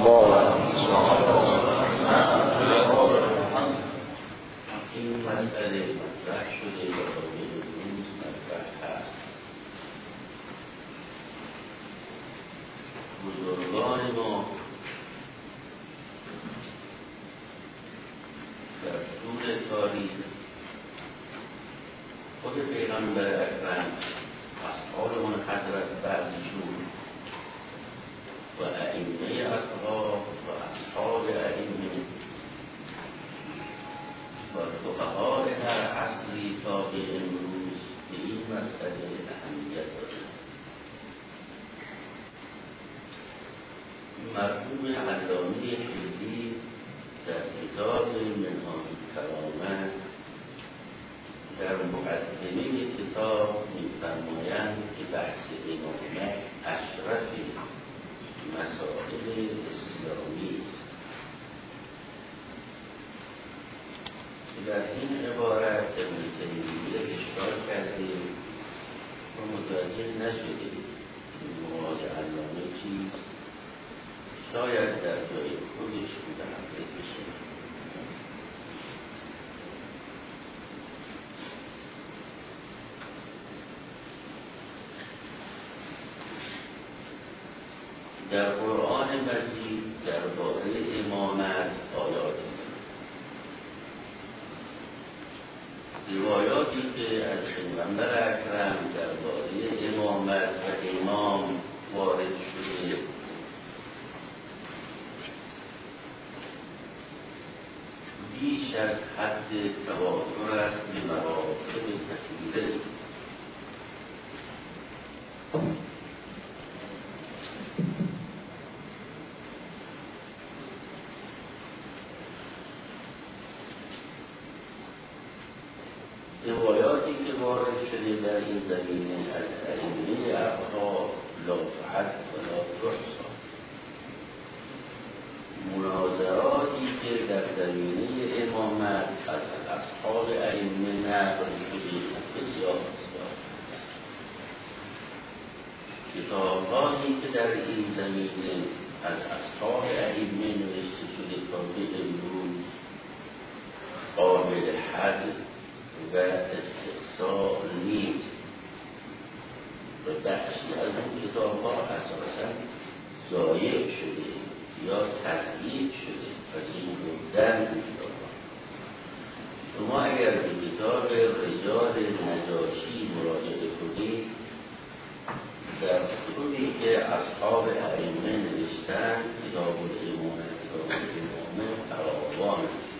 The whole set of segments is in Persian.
الله. این مسئله مطرح شده و تا به روز مطرح هست. بزرگان ما در طول تاریخ خود پیغمبر اکرم، اصحاب من حضرت بعضیشون و ائمه اصحاب و اصحاب ائمه و فقهای هر عصری تا به امروز به این مسئله اهمیت دارند. مرحوم علامه خیلی در کتاب منهاج الکرامه در مقدمه کتاب می‌فرمایند که بحث امامت اشرف مسائل اسلامی است. در این عبارت ابن تیمیه اشکال کرده و متوجه نشده مراد علامه چیست. شاید در جای خودش متحقق بشه. در قرآن مجید درباره امامت آیاتی روایاتی که از پیغمبر اکرم درباره امامت و امام وارد شده بیش از حد تواتر است به مراتب کثیره. روایاتی که وارد شده در این زمینه از ائمه اقها لا تعد و لا تحصی. مناظراتی که در زمینه امامت از اصحاب ائمه نقل شده بسیار بسیار. کتابانی که در این زمینه از اصحاب ائمه نوشته شده تا به امروز قابل حد و استقصا نیست و بخشی از اون کتاب ها اساساً ضایع شده یا تضییع شده از این بودن اون کتاب ها. شما اگر به کتاب رجال نجاشی مراجعه کنید در کتبی که اصحاب ائمه نوشتن کتاب الامامه فراوان است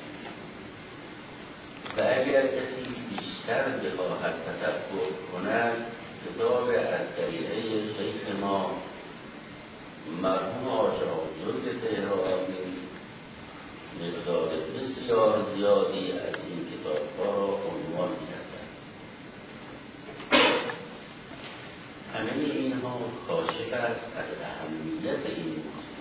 و اگر کسی بیشتر بخواهد تتبع کند کتاب از طریقه شیخ ما مرحوم آشرافزاده تهرانی مقدار بسیار زیادی از این کتاب‌ها را عنوان کردند. همه اینها کاشف است از اهمیت این موضوع.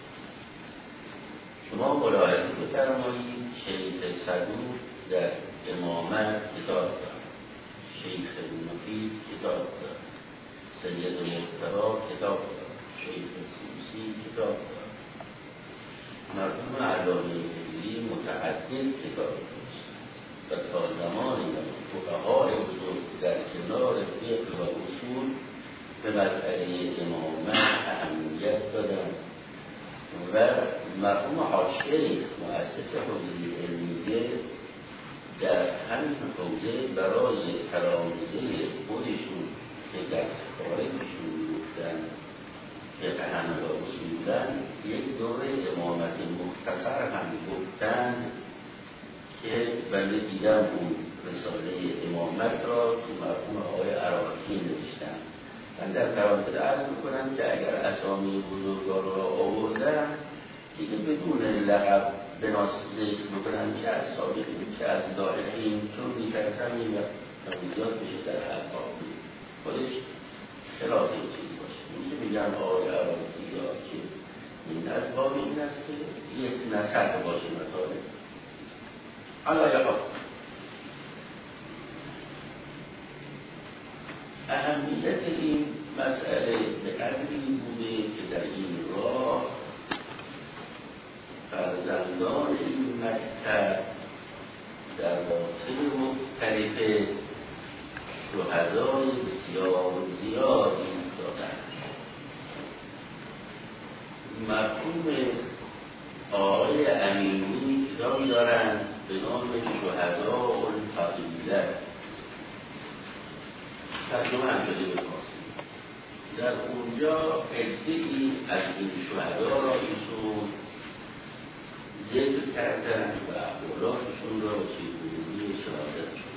شما ملاحظه بفرمایید شیخ صدوق در امامت کتاب دارد، شیخ مفید کتاب دارد، سید مقتدا کتاب دارد، شیخ سوسی کتاب دارد. مرحوم علامه خیلی متعدد کتاب داشت و تا زمانی فقهای بزرگ در کنار فقه و اصول به مسئله امامت اهمیت دادند و مرحوم حاشیه مؤسس حوزه علمیه در همین حوزه برای تلامذه خودشون که در خارجشون گفتن فقهاً و اصولاً یک دوره امامت مختصر هم گفتن که بنده دیدم اون رساله امامت را تو مرحوم آقای عراقی نوشتن. من در پرانتز عرض میکنم که اگر اسامی بزرگان را آوردن دیگه بدون لقب بناس ذکر بکنن که از سابقین که از لاحقین، چون میترسم این وقت توضیحات بشه در حرفا خودش خلاف این چیز باشه. این که میگن آقای عراقی یا که این از باب این است که یک نسخ باشه مطالب علایه ها. اهمیت این مسئله به قدری بوده که در این راه فرزندان این مکتب در واقع مختلف شهدای بسیار زیادی دارند. مرحوم آقای امینی کتابی دارند به نام شهداء الفقیده، ترجمه هم شده به فارسی. در اونجا عده‌ای از این شهدا را ایشون ذکر کردن و احوالاتشون را چگونگی شهادتشون،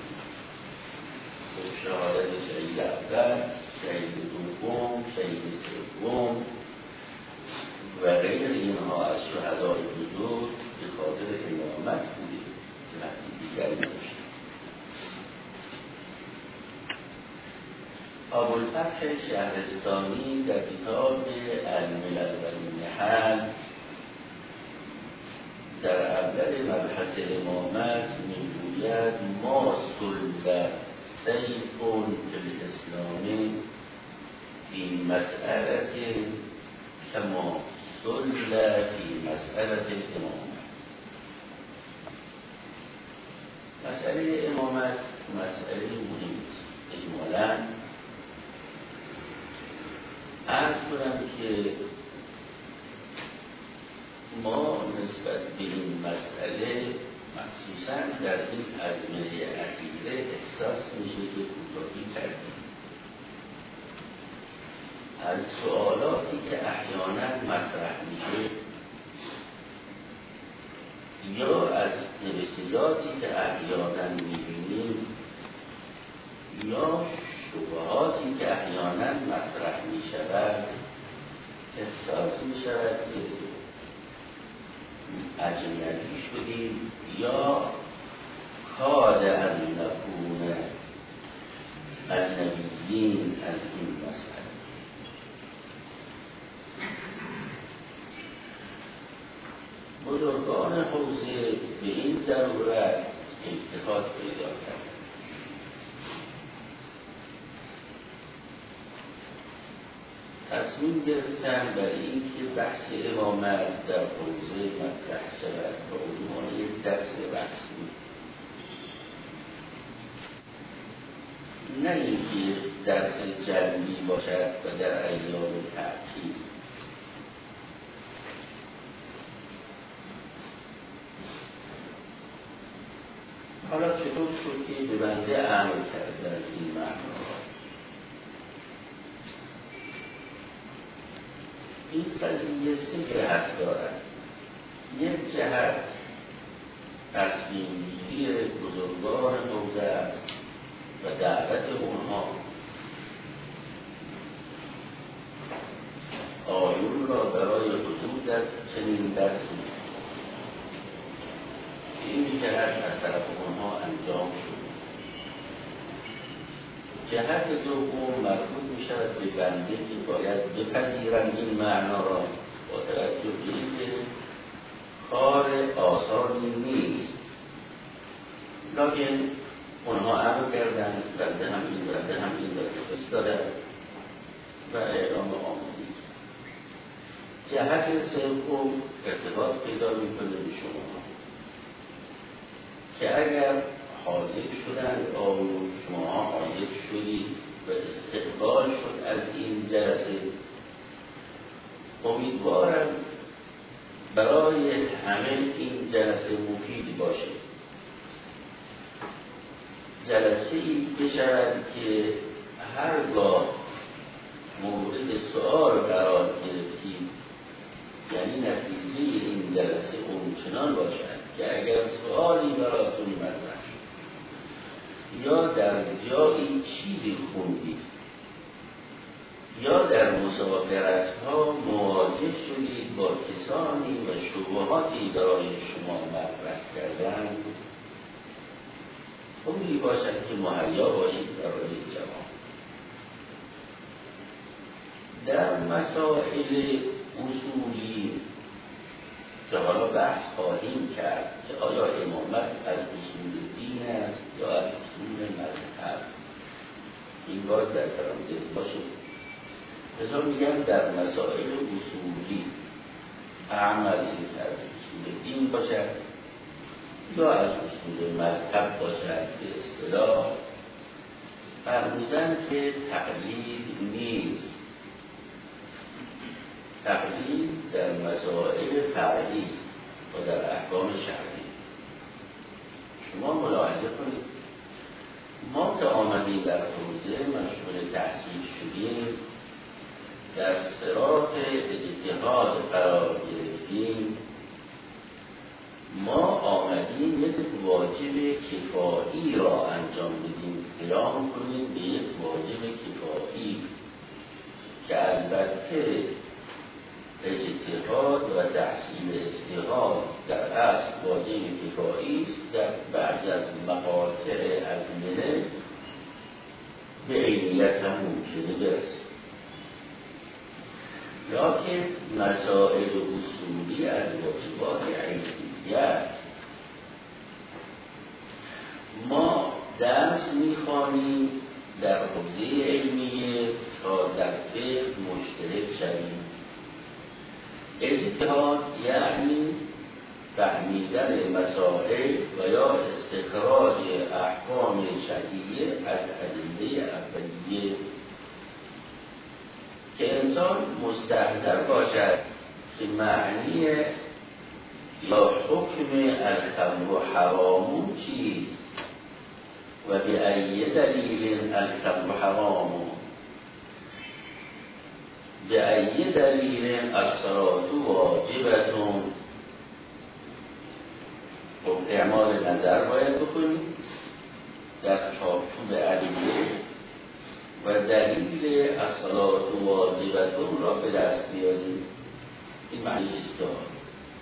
شهادت شهید اول، شهید دوم، شهید سوم و غیر اینها از شهدای بزرگ به خاطر امامت بوده که وقتی دیگری داشت. ابوالفتح شهرستانی در کتاب الملل و النحل در اول مبحث امامت میگوید ما صلب سیف الاسلام فی مسئله کما صلب فی مسئله امامت. مسئله امامت مسئله مهمی است. اجمالاً عرض کنم که ما نسبت به این مسئله مخصوصاً در این ازمنه اخیره احساس میشه که کوتاهی کردیم. از سوالاتی که احیانا مطرح میشه یا از نوشتجاتی که احیانا میبینیم یا شبهاتی که احیانا مطرح میشود احساس میشود که اجنبی شدیم یا کاد ان نکون اجنبیین از این مسئله. بزرگان حوزه به این ضرورت اجتهاد پیدا کرد. تصمیم گرفتن برای اینکه بحث امامت در حوزه مطرح شود به عنوان یک درس رسمی، نه اینکه درس جلبی باشد و در ایام تعطیل. حالا چطور شد که به بنده عمل کرده از این معنا؟ این قضیه سه جهت دارد. یک جهت تصمیم‌گیری بزرگان حوزه است و دعوت اونها آیون را برای حضور در چنین درسی که این جهت از طرف اونها انجام شد. جهت دوم مربوط می شود به بنده که باید بپذیرند این معنا را با توجه به اینکه کار آسانی نیست، لیکن اونها عمل کردن، بنده هم این درست دادن و اعلام آمدی. جهت سوم ارتباط پیدا میکنه به شما که اگر حاضر شدن آیون، شما حاضر شدید و استقبال شد از این جلسه، امیدوارم برای همه این جلسه مفید باشه. جلسه‌ای بشود که هرگاه مورد سؤال قرار گرفتید، یعنی نتیجه این جلسه اونچنان باشد که اگر سؤالی براتون مطرح یا در جایی چیزی خوندید یا در مسافرت‌ها مواجه شدید با کسانی و شبهاتی برای شما مطرح کردند، خوبی باشد که مهیا باشید برای جواب. در مسائل اصولی که حالا بحث خواهیم کرد که آیا امامت از اصول دین است یا از اصول مذهب، این باید در ترانزیت باشه. بذار میگم در مسائل اصولی اعمال که از اصول دین باشد یا از اصول مذهب باشد به اصطلاح فرمودن که تقلید نیست. تقلید در مسائل فرعی است و در احکام شرعی. شما ملاحظه کنید ما که آمدیم در حوزه مشغول تحصیل شدیم، در صراط اجتهاد قرار گرفتیم، ما آمدیم یک واجب کفایی را انجام بدیم، قیام کنیم به یک واجب کفایی که البته اجتهاد و تحصیل اجتهاد در اصل واجب کفایی است، در بعضی از مقاطع ازمنه به عینیت هم ممکنه برسه، لیکن مسائل اصولی از واجبات عینیت. ما درس میخوانیم در حوزه علمیه تا در فقه مشترک شویم. اجتهاد یعنی فهمیدن مسائل و یا استخراج احکام شرعیه از ادله اولیه که انسان مستحضر باشد که معنی یا حکم الخمر حرام چیست و به ای دلیل الخمر حرام، به ای دلیل الصلاة واجبتون. خب اعمال نظر باید بکنیم در چارچوب ادله و دلیل الصلاة واجبتون را به دست بیاریم. این معنی اجتهاد.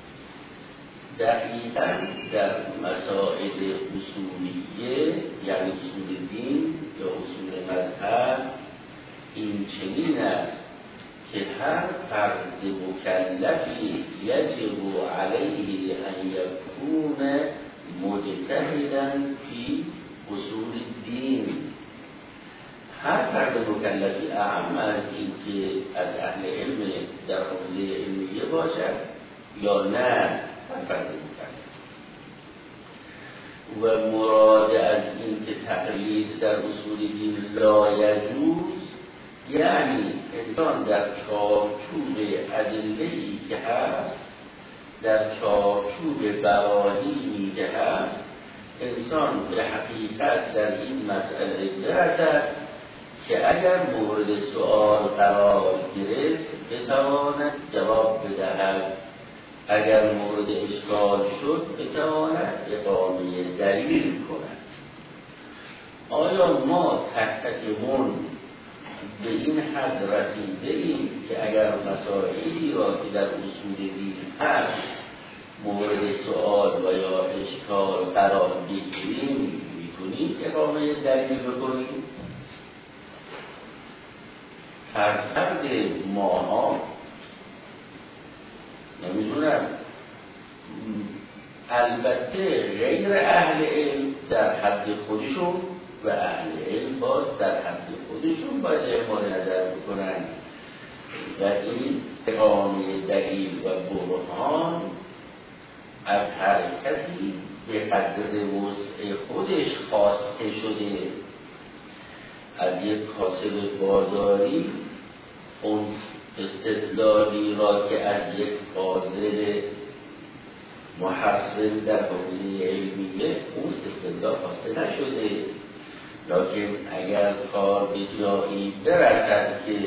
دقیقاً در مسائل اصولیه یعنی اصول دین یا اصول مذهب این چنین است که هر فرد مکلفی یجب علیه ان یکون مجتهدا فی اصول الدین. هر فرد مکلفی اعمال که از اهل علم در حوزه علمیه باشد یا نه، هر فرد مکلف. و مراد از این که تقلید در اصول دین لا یجوز یعنی انسان در چارچوب ادله‌ای که هست، در چارچوب براهینی که هست، انسان به حقیقت در این مسئله برسد که اگر مورد سؤال قرار گرفت بتواند جواب بدهد، اگر مورد اشکال شد بتواند اقامه دلیل کند. آیا ما تک تکمون به این حد رسیده ایم که اگر مسائلی را که در اصول دین هست مورد سؤال و یا اشکال قرار بگیریم میتونیم اقامه دلیل بکنیم؟ فرد ماها نمیدونم، البته غیر اهل علم در حد خودشون و اهل علم باز در حد خودشون باید اعمال نظر بکنن و این اقامه دلیل و برهان از هر کسی به قدر وسع خودش خواسته شده. از یک کاسب بازاری اون استدلالی را که از یک قاضی محصل در حوزه علمیه اون استدلال خواسته نشده، لیکن اگر کار به جایی برسد که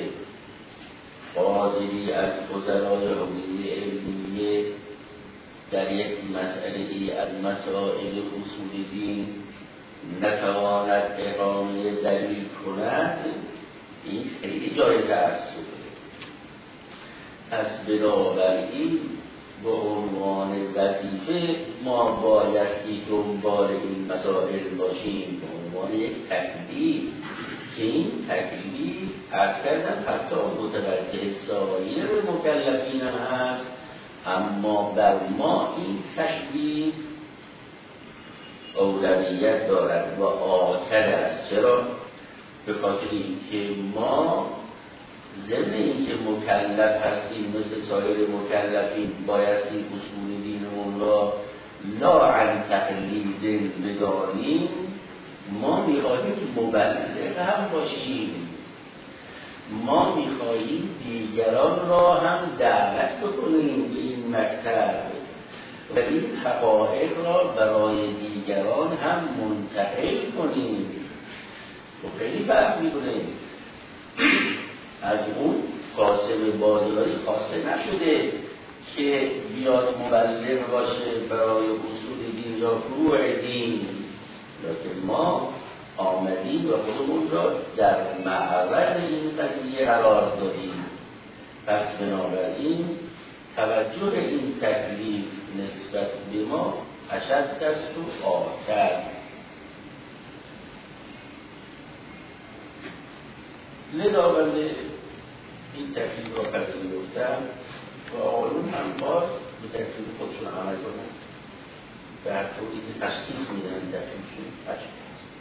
قاضی از فضلای حوزه علمیه در یک مسئله از مسائل اصول دین نتواند اقامه دلیل کند، این خیلی جای تأسفه. پس بنابراین به عنوان وظیفه ما بایستی دنبال این مسائل باشیم به عنوان یک تکلیف که این تکلیف عرض کردم حتی متوجه سایر مکلفین هم هست، اما بر ما این تکلیف اولویت دارد و آخر است. چرا؟ به خاطر اینکه ما ضمن اینکه مکلف هستیم مثل سایر مکلفین بایستی اصول دینمون را لا عن تقلید بدانیم، ما میخواهیم که مبلغ هم باشیم، ما میخواهیم دیگران را هم دعوت بکنیم به این مکتب و این حقایق را برای دیگران هم منتقل کنیم. و خیلی فرق میکنه. از اون قاسم بازاری خواسته نشده که بیاد مبلغ باشه برای اصول دین یا فروع دین، لیکن ما آمدیم و خودمون را در معرض این قضیه قرار دادیم. پس بنابراین توجه این تکلیف نسبت به ما اشد است و آتر. لذا بنده این تکلیف را پذیرفتم و آقایون هم باز به تکلیف خودشون عمل کنن در طوری که تشخیص میدن تکلیفشون اشد.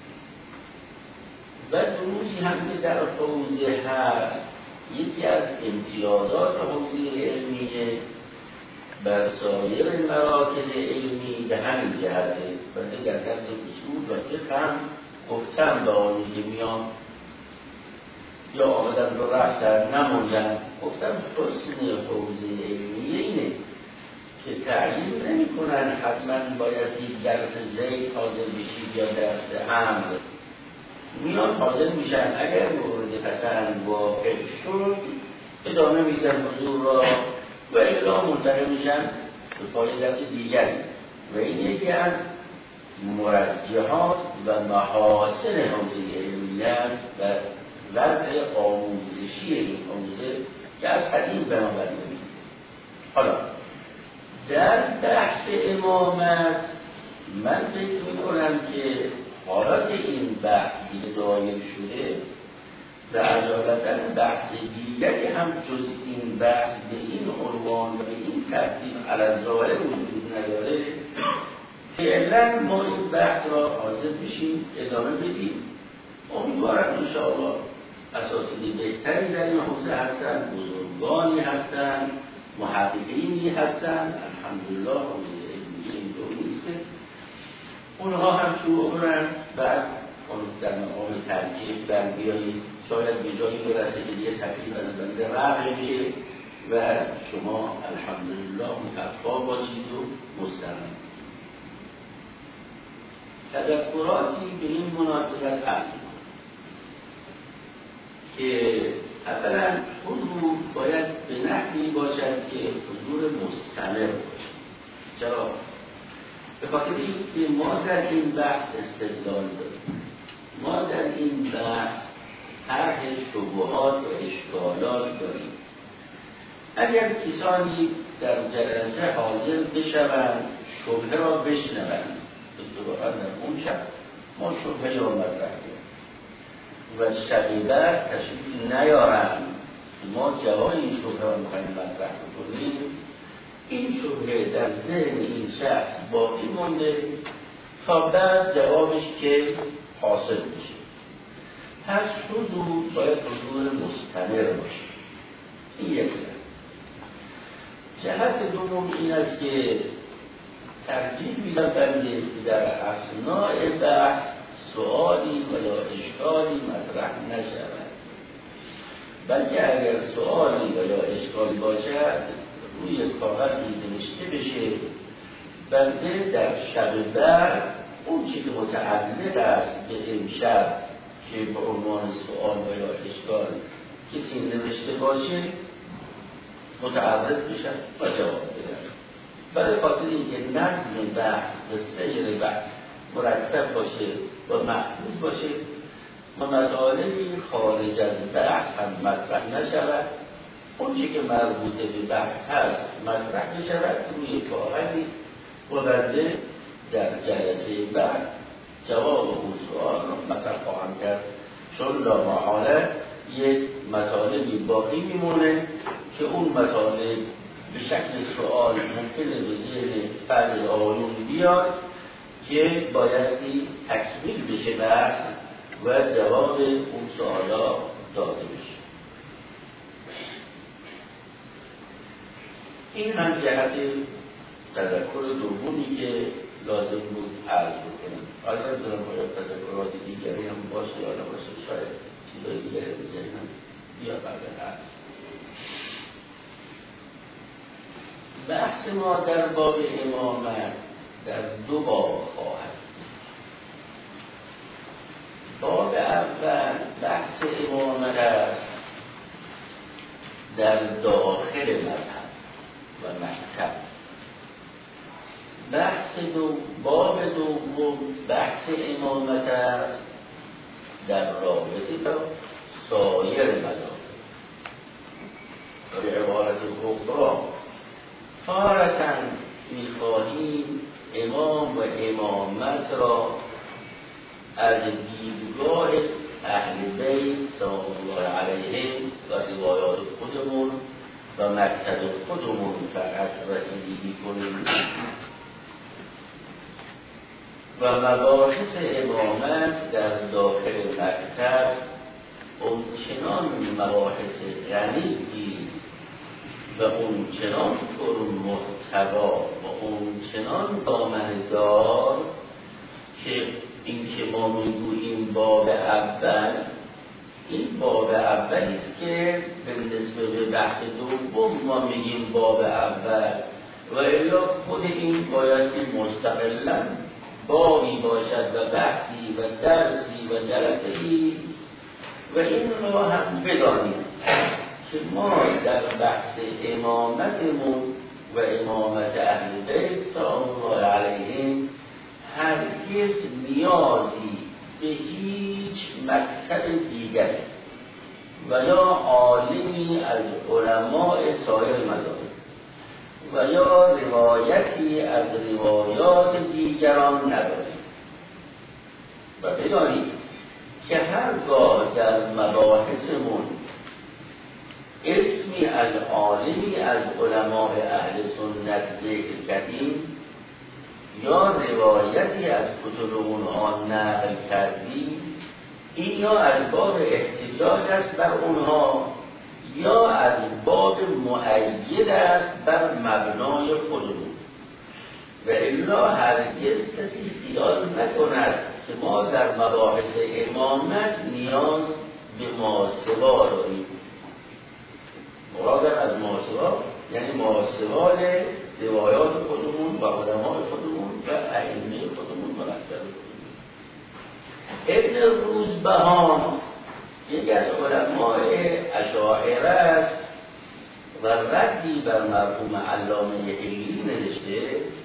و دروسی هم که در حوزه هست، یکی از امتیازات حوزه علمیه بر سایر مراکز علمی به همین جهته. بنده در دست اصول و فقه هم گفتم به آنی که میان یا آمدن رو رفتن نموندن، گفتم حسن حوزه علمیه اینه که تعیین نمی کنن حتما بایستی درس زید حاضر بشید یا درس امر. میان حاضر میشن، اگر مورد پسند واقع شد ادامه میدن حضور را و الا منتقل میشن به پای درس دیگری. و این یکی از مرجحات و محاسن حوزه علمیه است و وضع آموزشی این حوزه که از قدیم بنابراین. حالا در بحث امامت من فکر میکنم که حالات این بحث دیگه دایر شده و عجالتا بحث دیگری هم جز این بحث به این عنوان و به این ترتیب علی‌الظاهر وجود نداره. فعلا ما این بحث را حاضر بشیم ادامه بدیم. امیدوارم انشاءالله اساتید بهتری در این حوزه هستن، بزرگانی هستن، محققینی هستن. الحمدلله حوزه علمی اینطور نیست که اونها هم شروع کنن بعد در مقام ترکیب در بیایید شاید به جایی برسه که دیگه تکلیف از بنده رفع میشه و شما الحمدلله متفا باشید و مستقیم. تذکراتی به این مناسبت هست که اولا حضور باید به نحوی باشد که حضور مستمر باشد. چرا؟ به خاطر اینکه ما در این بحث استدلال داریم، ما در این بحث طرح شبهات و اشکالات داریم. اگر کسانی در جلسه حاضر بشوند شبهه را بشنوند، اتفاقا در اون شب ما شبهه را مطرح کردیم و شب بعد تشریف نیارند ما جواب این شبهه را میخواهیم مطرح کنیم، این شبهه در ذهن این شخص باقی مونده تا بعد جوابش که حاصل میشه. پس حضور باید حضور مستمر باشه. این یک جهت دوم این است که ترجیح میدم بنده در اثناء بحث سؤالی و یا اشکالی مطرح نشود، بلکه اگر سؤالی و یا اشکالی باشد روی کاغذی نوشته بشه، بنده در شب بعد اون چیزی که متعلق است به امشب که به عنوان سؤال و یا اشکال کسی نوشته باشه متعرض بشن و جواب بدن. برای خاطر اینکه نظم بحث و سیر بحث مرتب باشه و محفوظ باشه و مطالبی خارج از بحث هم مطرح نشود، اون چی که مربوط به بحث هست مطرح نشود روی کاغذی و بنده در جلسه بعد جواب اون سؤال رو مطرح خواهم کرد، چون لا محاله یک مطالبی باقی میمونه که اون مطالب به شکل سؤال ممکنه به ذهن بعضی آقایون بیاد که بایستی تکمیل بشه بحث و جواب اون سوالا داده بشه. این هم جهت تذکر دومی که لازم بود عرض بکنم. حالا دارم باید تذکرات دیگری هم باشه یا نباشه، شاید چیزای دیگری به ذهنم بیاد بعد عرض. بحث ما در باب امامت در دو باب خواهد. باب اول بحث امامت است در داخل مذهب و مکتب. باب دوم بحث امامت است در رابطه با سایر مذاهب. به عبارت اخرى تارة می‌خواهیم امام و امامت را از دیدگاه اهل بیت سلام الله علیهم و روایات خودمون و مکتب خودمون فقط رسیدگی کنیم و مباحث امامت در داخل مکتب اونچنان مباحث غنی‌ای و اونچنان پر محتوا و اونچنان دامنه‌دار که این که ما میگوییم باب اول، این باب اولی است که به نسبت به بحث دوم ما میگیم باب اول و الا خود این بایستی مستقلاً بابی باشد و بحثی و درسی و جلسه‌ای و این را هم بدانیم که ما در بحث امامتمون و امامت اهل بیت سلام الله علیهم هرگز نیازی به هیچ مکتب دیگری و یا عالمی از علماء سایر مذاهب و یا روایتی از روایات دیگران نداریم و بدانید که هرگاه در مباحثمون اسمی از عالمی از علماء اهل سنت ذکر کردیم یا روایتی از کتب اونها نقل کردیم، این یا از باب احتجاج است بر اونها یا از باب مؤید است بر مبنای خودمون و الا هرگز کسی خیال نکند که ما در مباحث امامت نیاز به ماسوا داریم. مرادم از ماسوا یعنی ماسوا روایات خودمون و علماء خودمون و ائمه خودمون و مکتب خودمون. ابن روزبهان یکی از علماء اشاعره است و ردی بر مرحوم علامه حلی نوشته.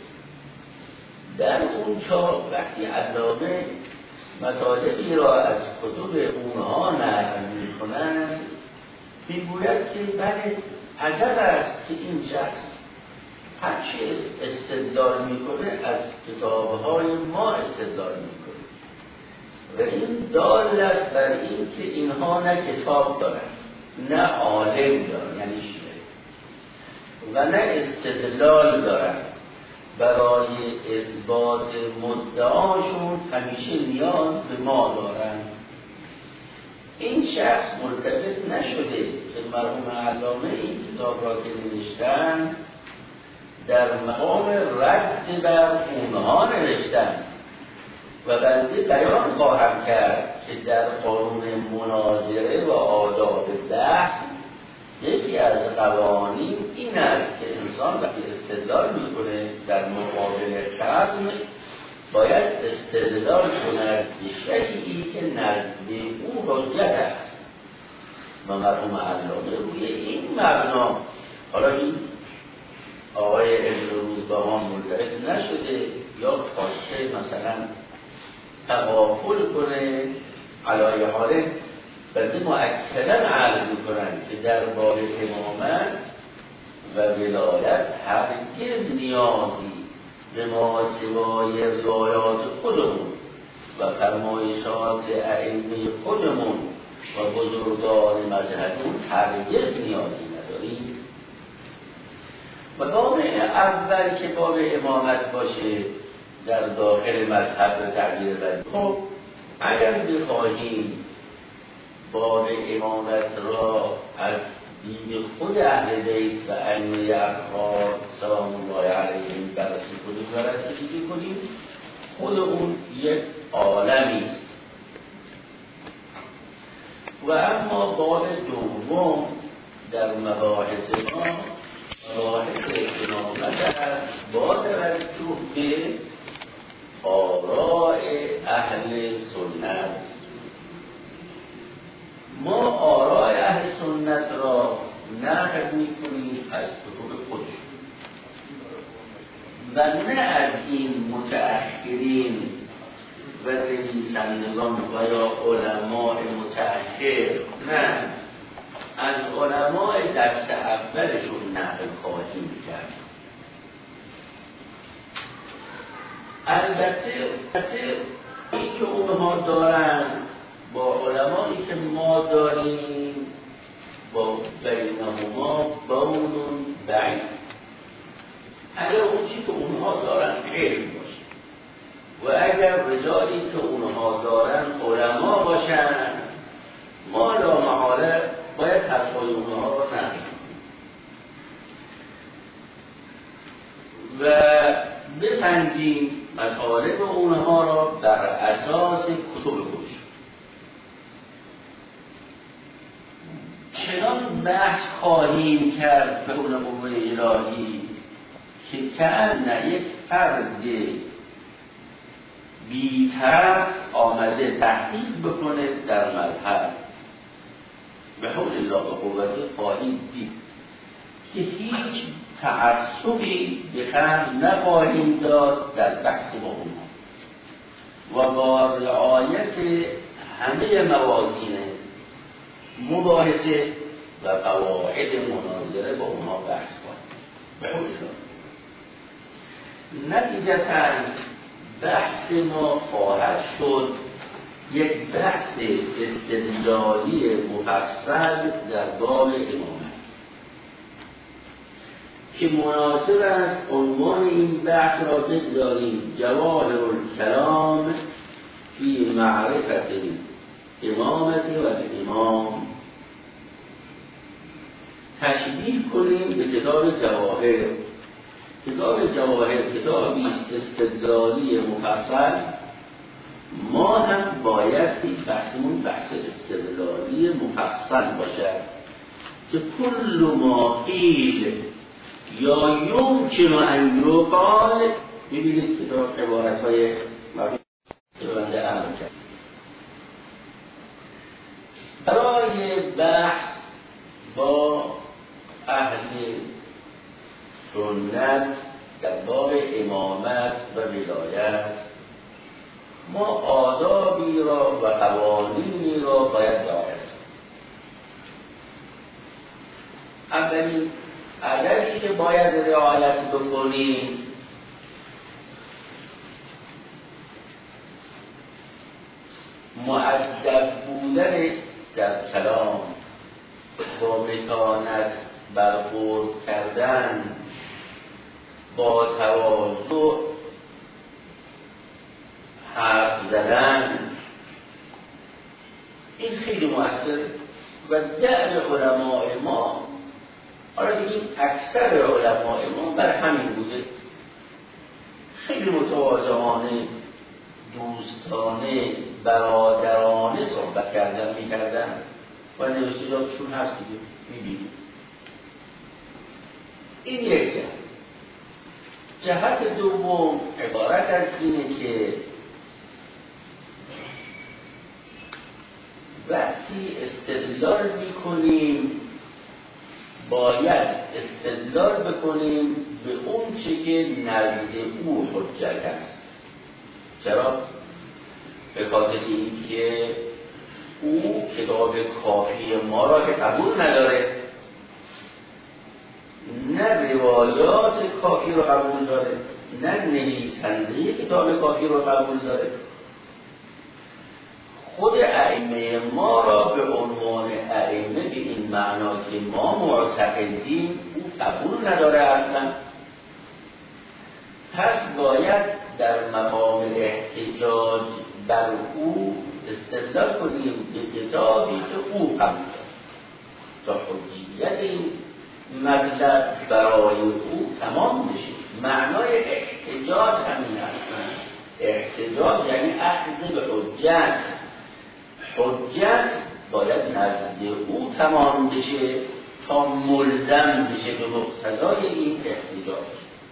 در اون چاپ وقتی علامه مطالبی را از کتب اونها نقل می‌کنند می‌گوید که بله عجب است که این شخص هرچی استدلال میکنه از کتابهای ما استدلال میکنه و این دال است بر این که اینها نه کتاب دارن نه عالم دارن یعنی شیعه و نه استدلال دارن برای اثبات مدعاشون، همیشه نیاز به ما دارن. این شخص ملتفت نشده که مرحوم علامه این کتاب را که نوشتن در مقام رد بر اونها نوشتن و بنده بیان خواهم کرد که در قانون مناظره و آداب بحث یکی از قوانین این است که انسان وقتی استدلال میکنه در مقابل خصم باید استدلال کند به شیئی که نزد او حجت است و مرحوم علامه روی این مبنا، حالا این آقای ابن روزبهان ملتفت نشده یا خواسته مثلا تغافل کنه، علای حاله بلکه مؤکداً عرض میکنن که در باب امامت و ولایت هرگز نیازی به ماسوای روایات خودمون و فرمایشات ائمه خودمون و بزرگان مذهبون هرگز نیازی نداریم. و باب اول که باب امامت باشه در داخل مذهب و تعبیر بدی، خب اگر بخواهیم باب امامت را از دید خود اهل بیت و ائمه اطهار سلام الله علیهم بررسی کنیم خود اون یک عالمی است. و اما باب دوم در مباحث ما مباحث امامت است با توجه به آراء اهل سنت. ما آراء اهل سنت را نقل می‌کنیم از کتب خودشون و نه از این متأخرین و نویسندگان و یا علماء متأخر، نه، از علماء دست اولشون نقل خواهیم کرد. البته این که اونها دارن با علمایی که ما داریم با بینهما بون بعید. اگر اون چی که اونها دارن علم باشه و اگر رجالی که اونها دارن علما باشن، ما لا محاله باید حرفای اونها رو نقل و بسنجیم مطالب اونها را بر اساس کتب خودشون. چنان بحث خواهیم کرد به اون قوه الهی که کأن یک فرد بی‌طرف آمده تحقیق بکنه در مذهب. به حول الله و قوته خواهیم دید که هیچ تعصبی به خرج نخواهیم داد در بحث با اونها و با رعایت همه موازین مباحثه و قواعد مناظره با اونها بحث کنیم. به حول الله نتیجتاً بحث ما خواهد شد یک بحث استدلالی مفصل در باب امامت که مناسب است عنوان این بحث را بگذاریم جواهر الکلام فی معرفت امامت و امام. تشبیه کنیم به کتاب جواهر. کتاب جواهر کتابی استدلالی مفصل. ما هم باید این بحثمون بحث استدلالی مفصل باشد که کل ما قیل یا یمکن ان یقال. می‌بینید کتاب عبارت‌های بنده عمل کرد برای بحث با اهل سنت در باب امامت و ولایت. ما آدابی را و قوانینی را باید رعایت کنیم. اولین ادبی که باید رعایت بکنیم مؤدب بودن در کلام، با متانت برخورد کردن، با تواضع حرف زدن. این خیلی مؤثر و دعو علماء ما، حالا بگیم اکثر علماء ما بر همین بوده. خیلی متواضعانه، دوستانه، برادرانه صحبت کردن میکردن و نوشته‌هاشون هست دیگه میبینید. این یک جهت دوم عبارت از اینه که وقتی استدلال میکنیم باید استدلال بکنیم به اون چه که نزد او حجت است. چرا؟ به خاطر اینکه او کتاب کافی ما را که قبول نداره، نه روایات کافی رو قبول داره، نه نویسنده کتاب کافی رو قبول داره. خود ائمه ما را به عنوان ائمه به این معنا که ما معتقدیم او قبول نداره اصلا. پس باید در مقام احتجاج بر او استدلال کنیم به کتابی که او قبول داره. تا حجیت این مطلب برای او تمام بشه. معنای احتجاج همین هست. احتجاج یعنی اخذ به حجت. حجت باید نزد او تمام بشه تا ملزم بشه به مقتضای این احتجاج.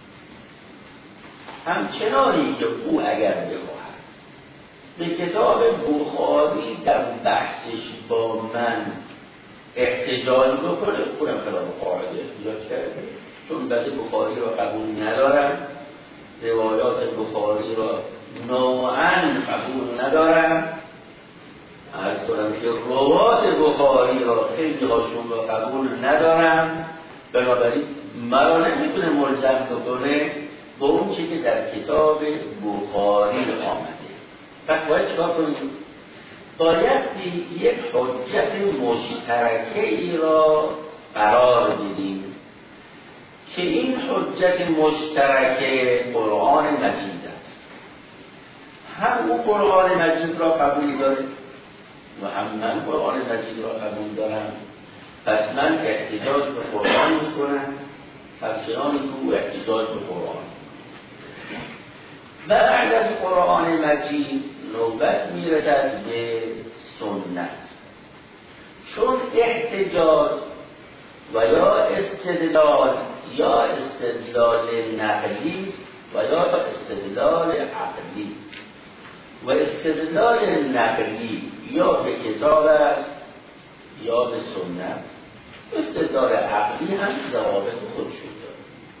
همچنانی که او اگر بخواهد به کتاب بخاری در بحثش با من احتجاج بکنه، خودم خلاف قاعده احتجاج کرده، چون بعد بخاری را قبول ندارم، روایات بخاری را نوعاً قبول ندارم، عرض کنم که روایات بخاری را خیلی هاشون را قبول ندارم، بنابراین مرا نمیتونه ملزم بکنه با اون چی که در کتاب بخاری آمده. پس باید چکار کنیم؟ بایستی یک حجت مشترکه ای را قرار بدیم که این حجت مشترک قرآن مجید است. هم او قرآن مجید را قبول داره و هم من قرآن مجید را قبول دارم، پس من احتجاج به قرآن میکنم، همچنانی که او احتجاج به قرآن. و بعد از قرآن مجید نوبت میرسد به سنت، چون احتجاج و یا استدلال نقلی و یا استدلال عقلی. و استدلال نقلی یا به کتاب است یا به سنت. استدلال عقلی هم ضوابط خودشون داره.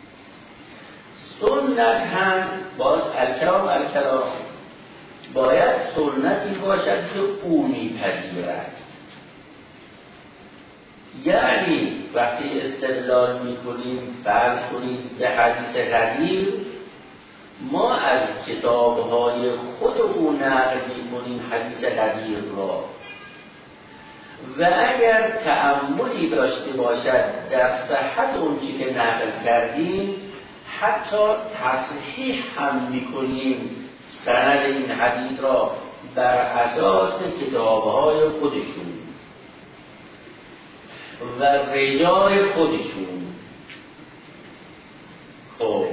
سنت هم باز الکلام باید سنتی باشد که او میپذیرد. یعنی وقتی استدلال میکنیم فرض کنیم به حدیث قدیم، ما از کتاب‌های خود او نقل می‌کنیم حدیث قدیم را، و اگر تأملی داشته باشد در صحت اون چیزی که نقل کردیم، حتی تصحیح هم می‌کنیم سند این حدیث را بر اساس کتاب‌های خودشون و رجال خودشون. خب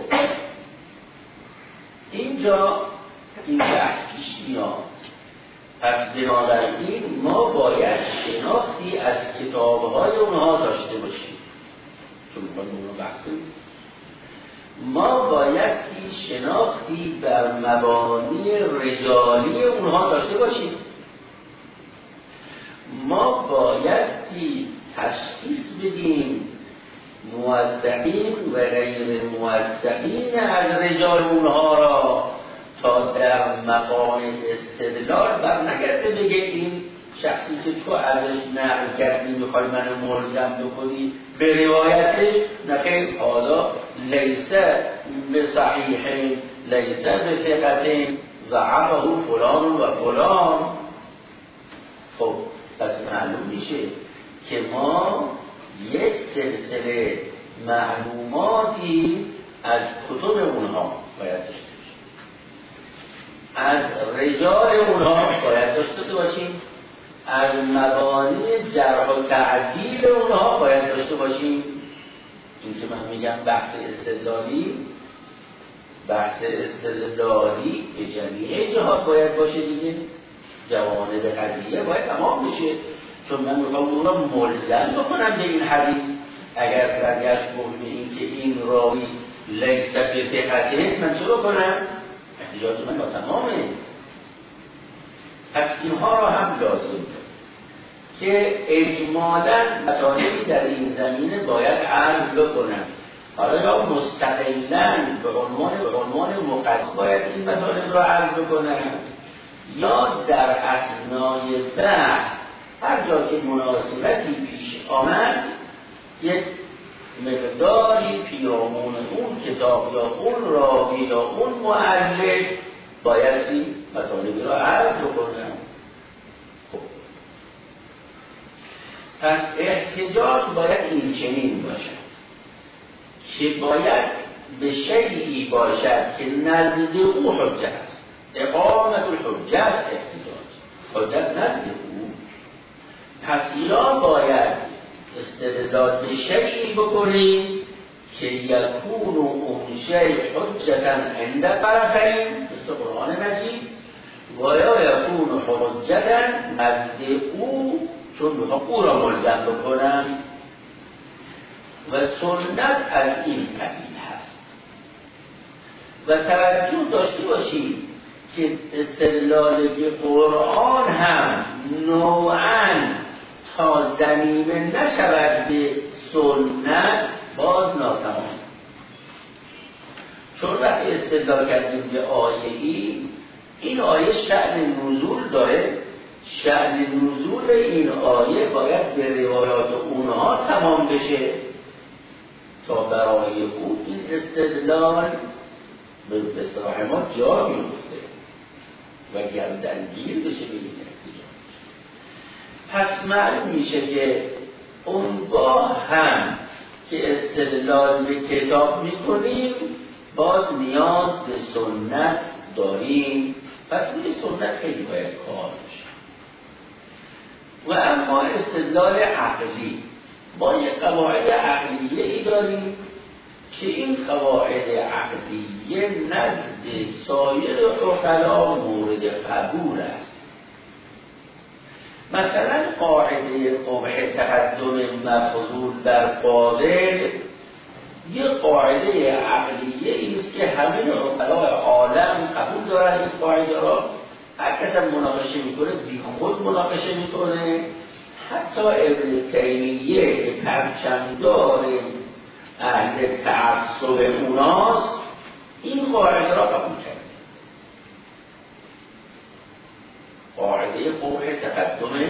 اینجا این بحث پیش میاد. پس بنابراین ما باید شناختی از کتاب‌های اونها داشته باشیم، چون اونها بحث کنیم. ما بایستی شناختی بر مبانی رجالی اونها داشته باشیم. ما بایستی تشخیص بدیم موثقین و غیر موثقین از رجال اونها را، تا در مقام استدلال بر نگرده بگه این شخصی که تو ازش نقل کردی میخوای منو ملزم بکنی به روایتش، نخیر حالا لیسه به صحیحین لیسه به ثقتین و عفه فلان و فلان. خب پس معلوم میشه که ما یک سلسله معلوماتی از کتب اونها باید داشته باشیم، از رجال اونها باید داشته باشیم، از مبانی جرح و تعدیل اونها باید داشته باشیم. این که من میگم بحث استدلالی به جمیع جهات باید باشه دیگه، جوانب قضیه باید تمام بشه، چون من میخوام اون را ملزم بکنم به این حدیث. اگر برگشت به این که این راوی لیس به ثقته، من چه بکنم؟ احتجاج من با تمامه. پس اینها را هم لازم که اجمالاً مطالبی در این زمینه باید عرض بکنم. حالا یا مستقلاً به عنوان مقدم باید این مطالب را عرض بکنم، یا در اثنای بحث هر جا که مناسبتی پیش آمد یک مقداری پیرامون اون کتاب یا اون راوی یا اون مؤلف بایستی مطالبی را عرض بکنم. خب پس احتجاج باید این چنین باشد که باید به شیئی باشد که نزد او حجت است. اقامت الحجت احتجاج، حجت نزد او. پس یا باید استدلال به شیئی بکنیم که یکون اون شیء حجتا عند طرفین مثل قرآن مجید و یا یکون حجتا نزد او چون میخوام او را ملزم بکنم و سنت از این قبیل هست. و توجه داشته باشید که استدلال به قرآن هم نوعاً تا زمینه نشود به سنت باز ناتمام. چون وقتی استدلال کردیم به آیه‌ای، این آیه شأن نزول داره، شأن نزول این آیه باید به روایات اونها تمام بشه تا برای او این استدلال به اصطلاح ما جا میفته و گردنگیر بشه به این نتیجه. پس معلوم میشه که اونگاه هم که استدلال به کتاب میکنیم باز نیاز به سنت داریم، پس روی سنت خیلی باید کار بشه. و اما استدلال عقلی، ما یک قواعد عقلیه ای داریم که این قواعد عقلیه نزد سایر عقلا مورد قبول است. مثلا قاعده قبح تقدم مفضول در فاضل یک قاعده عقلیه است که همه عقلای عالم قبول دارن این قاعده را. هر کس هم مناقشه میکنه بی خود مناقشه میکنه. حتی ابن تیمیه که پرچمدار اهل تعصب اوناست این قاعده را قبول کرد. قاعده قبح تقدم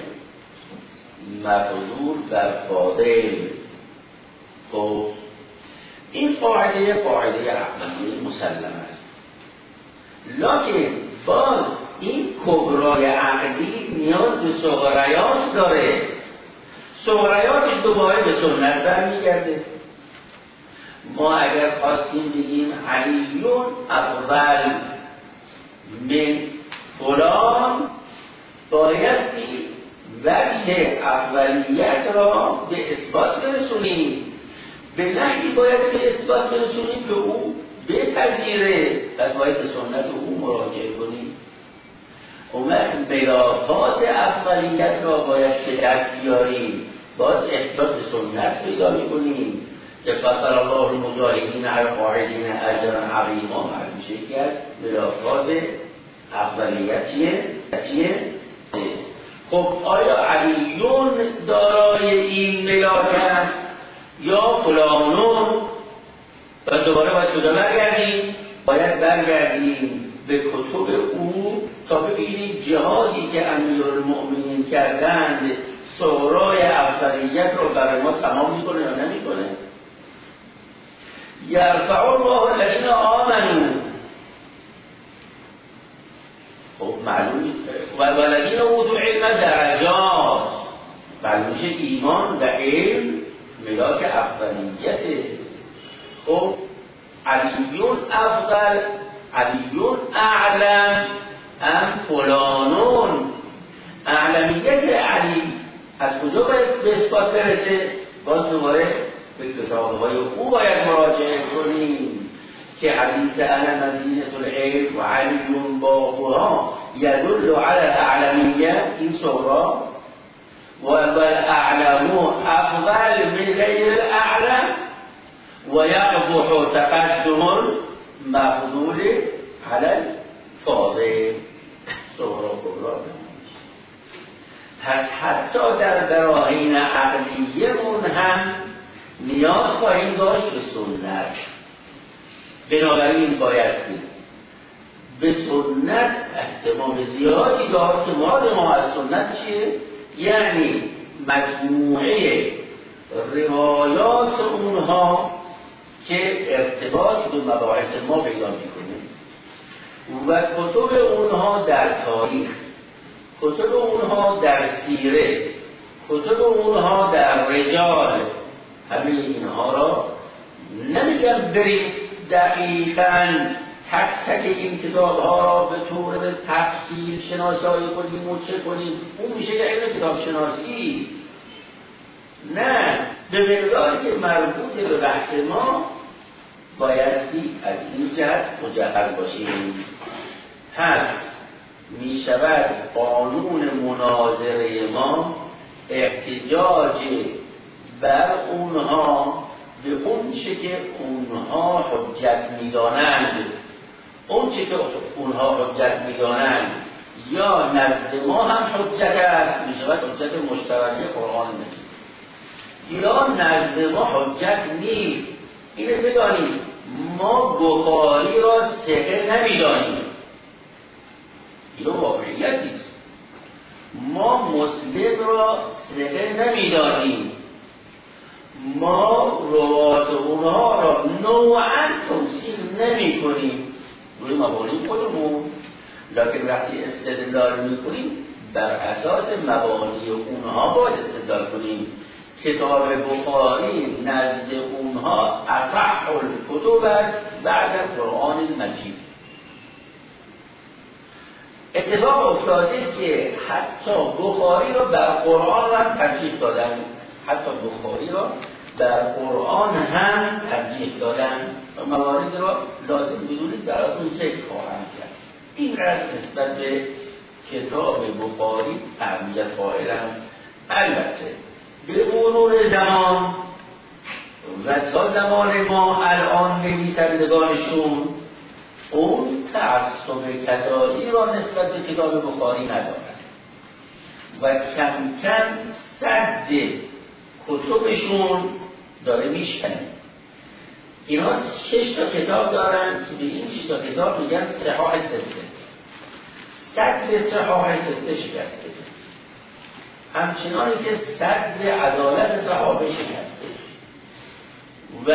مفضول در فاضل. خب این قاعده عقلی مسلم است، لکن باز این کبرای عقلی نیاز به صغریات داره. صغریاتش دوباره به سنت برمیگرده. ما اگر خواستیم بگیم علیون افضل من فلان، بایستی وجه افضلیت را به اثبات برسونیم، به نحوی باید به اثبات برسونیم که او بپذیره، پس باید به سنت او مراجعه کنیم. اون وقت ملافات افضلیت را باید به دست بیاریم، باز احتیاج به سنت پیدا میکنیم که فضل الله المجاهدین علی القاعدین اجرا عظیما. میشه که ملافات افضلیت چیه؟ خب آیا علیون دارای این ملاک است یا فلانون؟ و دوباره باید کجا برگردیم؟ باید برگردیم به کتب او تا ببینیم جهادی که امیرالمؤمنین کردند صغرای افضلیت رو برای ما تمام میکنه یا نمیکنه؟ یرفع الله الذین آمنوا، خب معلوم و الذین اوتوا العلم درجات، معلوم میشه ایمان و علم ملاک افضلیته. خب علیون افضل، علیون اعلم ام فلانون؟ اعلمیت علی از کجا باید به اثبات برسه؟ باز دوباره به کتاب‌های او باید مراجعه کنیم که حدیث انا مدینه العلم و علیون بابها یدل علی الاعلمیه، این صغرا و الاعلم افضل من غیر الاعلم و یقبح تقدم مفضول علی الفاضل. صغرا کبرا. پس حتی در براهین عقلیمون هم نیاز خواهیم داشت به سنت. بنابراین باید به سنت احتمال زیادی داشت که مراد ما از سنت چیه؟ یعنی مجموعه روایات اونها که ارتباط به مباحث ما پیدا میکنه و کتب اونها در تاریخ، کتب اونها در سیره، کتب اونها در رجال، همه اینها را نمیگم بریم دقیقاً تک تک این کتاب ها را به طور به تفصیل شناسایی کنیم و چه کنیم، اون میشه که علم کتاب شناسی. نه، به مقداری که مربوط به بحث ما بایستی از این جهت مجهل باشیم. پس می شود قانون مناظره ما احتجاج بر اونها به اون چه که اونها حجت می‌دانند، اون چه که اونها حجت می‌دانند یا نزد ما هم حجت است، می شود حجت مشترک قرآن مجید، یا نزد ما حجت نیست. اینه بدانید ما بخاری را ثقه نمی‌دانیم، این واقعیتی است. ما مسلم را ثقه نمی‌دانیم، ما روات اونها را نوعاً توصیف نمی کنیم روی مبانی خودمون، لکن وقتی استدلال می کنیم بر اساس مبانی اونها باید استدلال کنیم. کتاب بخاری نزد اونها اصح الکتب است بعد از قرآن مجید. اتفاق افتاده که حتی بخاری را بر قرآن هم ترجیح دادن، حتی بخاری را در قرآن هم ترجیح دادن و موارد را لازم بدونید براتون ذکر خواهم کرد. این قدر نسبت به کتاب بخاری اهمیت قائلم. البته به مرور زمان و تا زمان ما الان نویسندگانشون اون تعصب کتابی را نسبت به کتاب بخاری ندارند و کم کم سد کتبشون داره میشکنه. اینا 6 تا کتاب دارن که به این 6 تا کتاب میگن صحاح سته. سد صحاح سته شکسته، همچنانی که سد عدالت صحابه شکسته و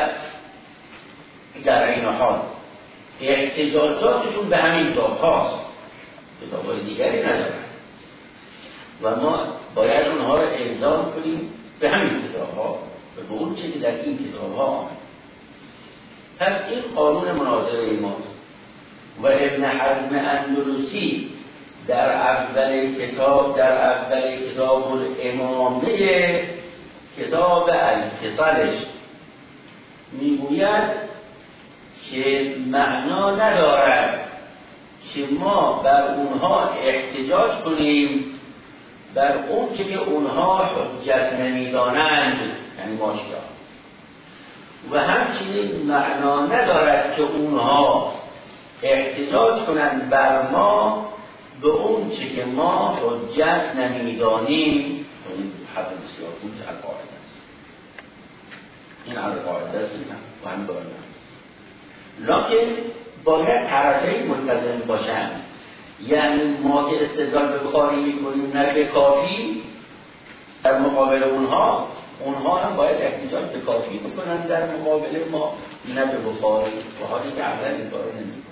در این حال احتجاجاتشون به همین کتاب هاست، کتاب های دیگری ندارن و ما باید اونها را الزام کنیم به همین کتاب ها و به اون چه که در این کتاب ها آمد. پس این قانون مناظره ماست و ابن حزم اندلسی در اول کتاب الامامه کتاب الفصلش میگوید که معنا ندارد که ما بر اونها احتجاج کنیم بر اون چه که اونها حجت نمیدانند، یعنی ماشیا، و همچنین معنا ندارد که اونها احتجاج کنند بر ما به اون چه که ما حجت نمیدانیم. این حرف بسیار خوب قاعده است، این قاعده است و هم داریم، لکن باید طرفین ملتزم باشند. یعنی ما که استدلال به بخاری میکنیم نه به کافی در مقابل اونها هم باید احتجاج به کافی بکنن در مقابل ما نه به بخاری، و حالی که اول این کارو نمیکنن.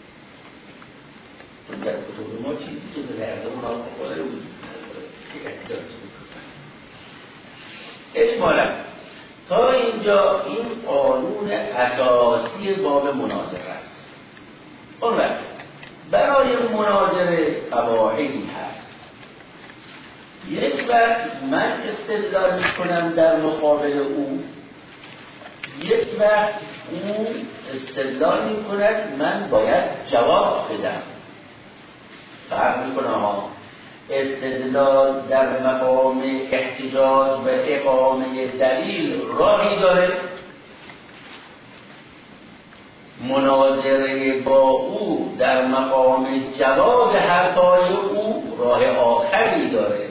چون در کتب ما چیزی که به درد اونها بخاره رو احتجاج بکنن. اجمالا تا اینجا این قانون اساسی باب مناظره است. اون وقت برای مناظره قواعدی هست. یک وقت من استدلال میکنم در مقابل او، یک وقت او استدلال میکند من باید جواب بدم. فرق میکنه ها. استدلال در مقام احتجاج و اقامه دلیل راهی داره، مناظره با او در مقام جواب حرفای او راه آخری داره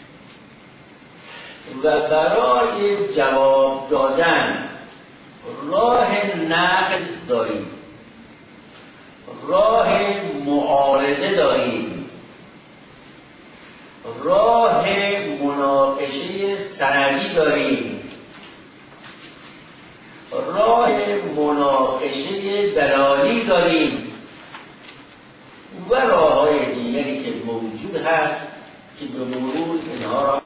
و برای جواب دادن راه نقد داریم، راه معارضه داریم، راه مناقشه سندی داریم، راه مناقشه دلالی داریم و راه‌های دیگری که موجود هست که به مرور اینها را